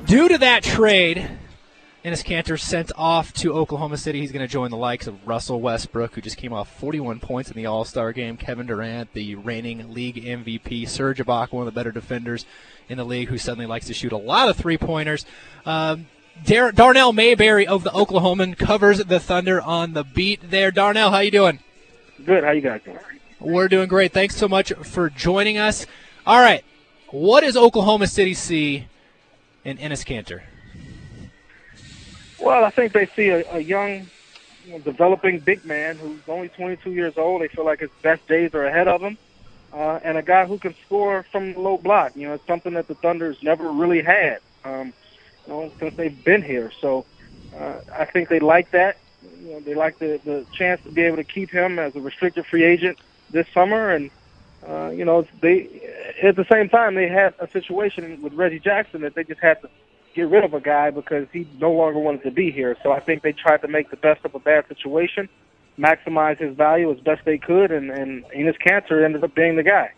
Due to that trade, Enes Kanter sent off to Oklahoma City. He's going to join the likes of Russell Westbrook, who just came off 41 points in the All-Star game, Kevin Durant, the reigning league MVP, Serge Ibaka, one of the better defenders in the league, who suddenly likes to shoot a lot of three-pointers. Darnell Mayberry of the Oklahoman covers the Thunder on the beat there. Darnell, how you doing? Good. How you guys doing? We're doing great. Thanks so much for joining us. All right, what does Oklahoma City see in Enes Kanter? Well, I think they see a young, developing big man who's only 22 years old. They feel like his best days are ahead of him, and a guy who can score from the low block. It's something that the Thunder's never really had, since they've been here. So I think they like that. They like the chance to be able to keep him as a restricted free agent this summer, and they at the same time they had a situation with Reggie Jackson that they just had to get rid of a guy because he no longer wanted to be here. So I think they tried to make the best of a bad situation, maximize his value as best they could, and Enes Kanter ended up being the guy.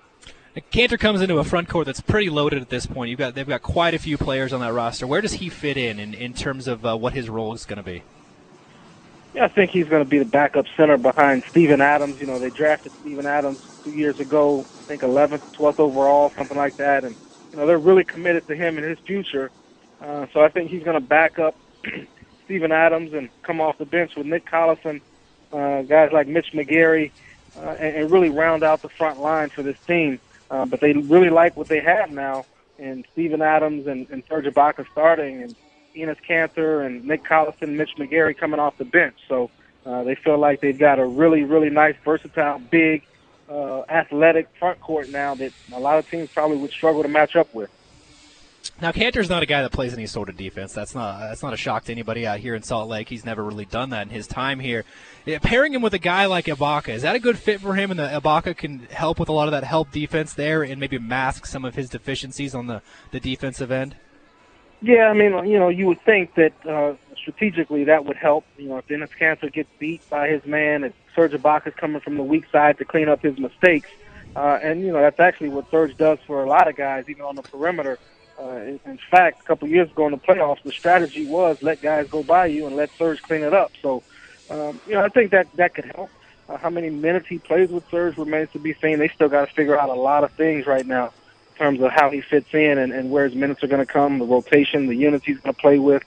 Kanter comes into a front court that's pretty loaded at this point. They've got quite a few players on that roster. Where does he fit in terms of what his role is going to be? Yeah, I think he's going to be the backup center behind Steven Adams. They drafted Steven Adams 2 years ago, I think 11th, 12th overall, something like that. And, they're really committed to him and his future. So I think he's going to back up Steven Adams and come off the bench with Nick Collison, guys like Mitch McGary, and really round out the front line for this team. But they really like what they have now, and Steven Adams and Serge Ibaka starting, and Enes Kanter and Nick Collison, Mitch McGary coming off the bench. So they feel like they've got a really, really nice, versatile, big, athletic front court now that a lot of teams probably would struggle to match up with. Now, Kanter's not a guy that plays any sort of defense. That's not a shock to anybody out here in Salt Lake. He's never really done that in his time here. Pairing him with a guy like Ibaka, is that a good fit for him, and that Ibaka can help with a lot of that help defense there and maybe mask some of his deficiencies on the defensive end? Yeah, I mean, you would think that strategically that would help. If Enes Kanter gets beat by his man, and Serge Ibaka's coming from the weak side to clean up his mistakes. And that's actually what Serge does for a lot of guys, even on the perimeter. In fact, a couple of years ago in the playoffs, the strategy was let guys go by you and let Serge clean it up. So, I think that could help. How many minutes he plays with Serge remains to be seen. They still got to figure out a lot of things right now in terms of how he fits in and where his minutes are going to come, the rotation, the units he's going to play with.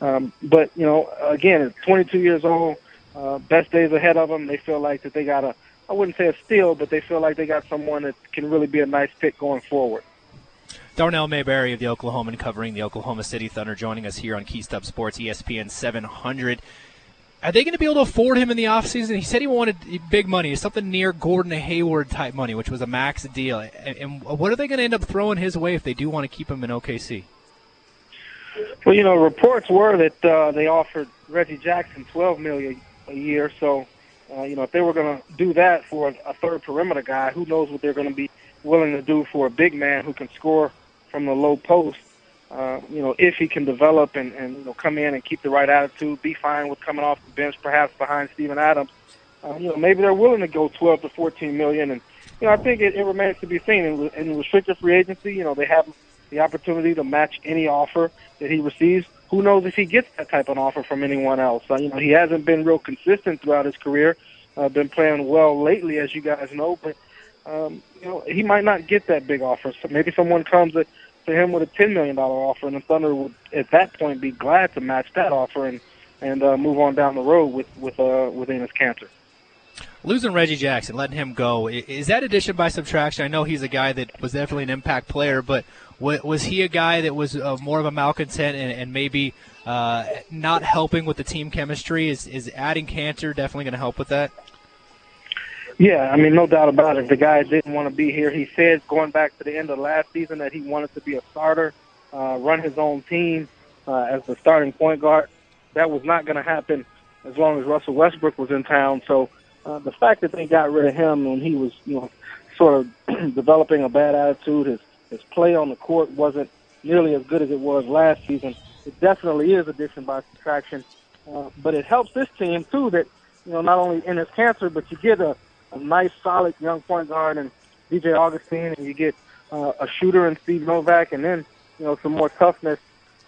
But, again, at 22 years old, best days ahead of him. They feel like that they got I wouldn't say a steal, but they feel like they got someone that can really be a nice pick going forward. Darnell Mayberry of the Oklahoman covering the Oklahoma City Thunder joining us here on Keystub Sports, ESPN 700. Are they going to be able to afford him in the offseason? He said he wanted big money, something near Gordon Hayward type money, which was a max deal. And what are they going to end up throwing his way if they do want to keep him in OKC? Well, reports were that they offered Reggie Jackson $12 million a year. So, if they were going to do that for a third perimeter guy, who knows what they're going to be willing to do for a big man who can score from the low post, if he can develop and come in and keep the right attitude, be fine with coming off the bench, perhaps behind Steven Adams. Maybe they're willing to go 12 to 14 million. And, I think it remains to be seen. In restricted free agency, they have the opportunity to match any offer that he receives. Who knows if he gets that type of offer from anyone else? He hasn't been real consistent throughout his career, been playing well lately, as you guys know, but he might not get that big offer. So maybe someone comes to him with a $10 million offer, and the Thunder would, at that point, be glad to match that offer and move on down the road with Enes Kanter. Losing Reggie Jackson, letting him go, is that addition by subtraction? I know he's a guy that was definitely an impact player, but was he a guy that was more of a malcontent and maybe not helping with the team chemistry? Is adding Kanter definitely going to help with that? Yeah, I mean, no doubt about it. The guy didn't want to be here. He said going back to the end of last season that he wanted to be a starter, run his own team as the starting point guard. That was not going to happen as long as Russell Westbrook was in town. So the fact that they got rid of him when he was, sort of developing a bad attitude, his play on the court wasn't nearly as good as it was last season. It definitely is addition by subtraction. But it helps this team, too, that, not only Enes Kanter, but you get a nice, solid young point guard and DJ Augustine, and you get a shooter in Steve Novak, and then, some more toughness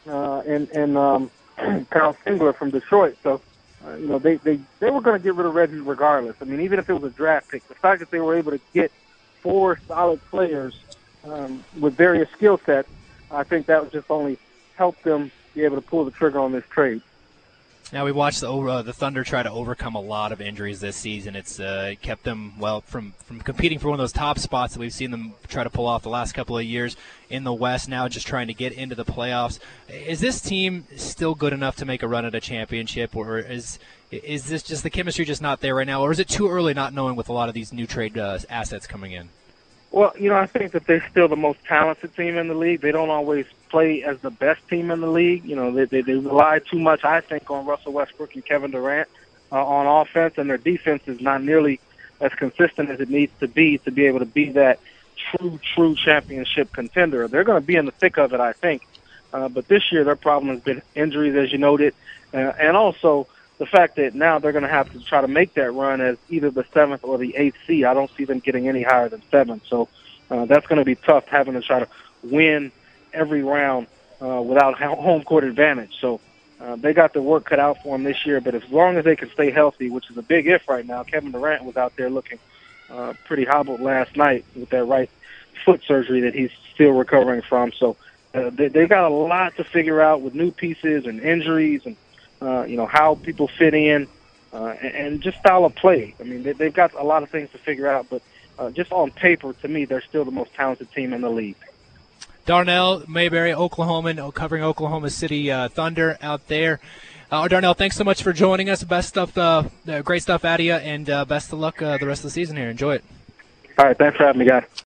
and Kyle Singler from Detroit. So, they were going to get rid of Reggie regardless. I mean, even if it was a draft pick, the fact that they were able to get 4 solid players with various skill sets, I think that would just only help them be able to pull the trigger on this trade. Now, we watched the Thunder try to overcome a lot of injuries this season. It's kept them, from competing for one of those top spots that we've seen them try to pull off the last couple of years in the West, now just trying to get into the playoffs. Is this team still good enough to make a run at a championship, or is this just the chemistry just not there right now, or is it too early not knowing with a lot of these new trade assets coming in? Well, I think that they're still the most talented team in the league. They don't always play as the best team in the league. They rely too much, I think, on Russell Westbrook and Kevin Durant on offense, and their defense is not nearly as consistent as it needs to be able to be that true championship contender. They're going to be in the thick of it, I think. But this year their problem has been injuries, as you noted, and also the fact that now they're going to have to try to make that run as either the 7th or the 8th seed. I don't see them getting any higher than 7th. So that's going to be tough, having to try to win every round without home court advantage. So they got the work cut out for them this year. But as long as they can stay healthy, which is a big if right now, Kevin Durant was out there looking pretty hobbled last night with that right foot surgery that he's still recovering from. So they got a lot to figure out with new pieces and injuries and how people fit in, and just style of play. I mean, they've got a lot of things to figure out, but just on paper, to me, they're still the most talented team in the league. Darnell Mayberry, Oklahoman, covering Oklahoma City Thunder out there. Darnell, thanks so much for joining us. Best stuff, great stuff out of you, and best of luck the rest of the season here. Enjoy it. All right, thanks for having me, guys.